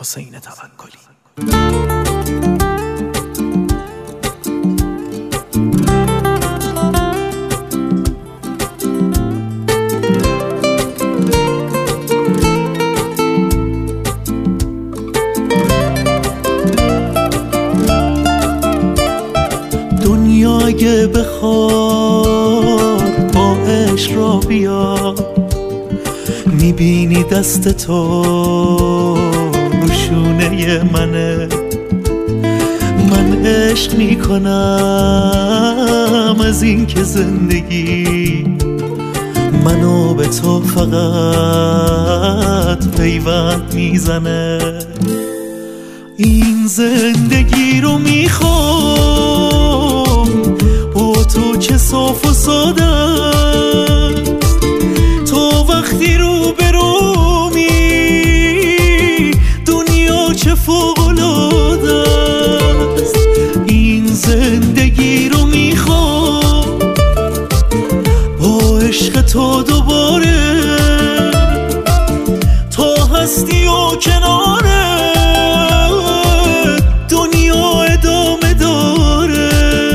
حسین توکلی. دنیا اگه بخواد با عشق را بیا، میبینی دست تو روشونه منه. من عشق میکنم از این که زندگی منو به تو فقط پیوند میزنه. این زندگی رو میخوام با تو چه صاف و ساده، تو وقتی رو برومی دنیا چه فوق‌العاده است. این زندگی رو میخوام با عشق تو دوباره، تا هستی و کناره دنیا ادامه داره.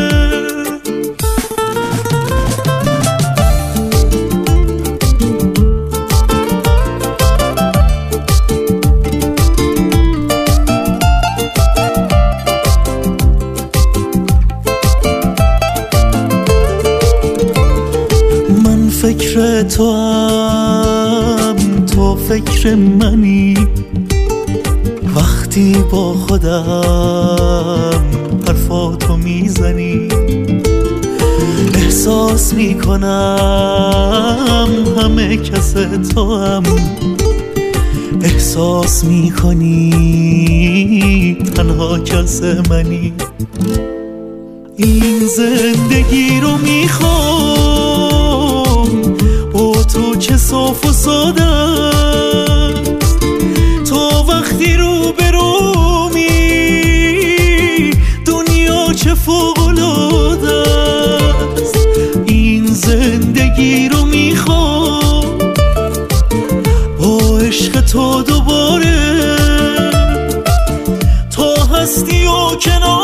من فکر تو هم تو فکر منی، وقتی با خودم حرفاتو میزنی احساس میکنم همه کس تو هم احساس میکنی تنها کس منی. این زندگی رو میخوام با تو چه صاف و ساده است، تو وقتی رو برومی دنیا چه فوق‌العاده است. این زندگی رو میخوام با عشق تو دوباره، تا هستی و کنار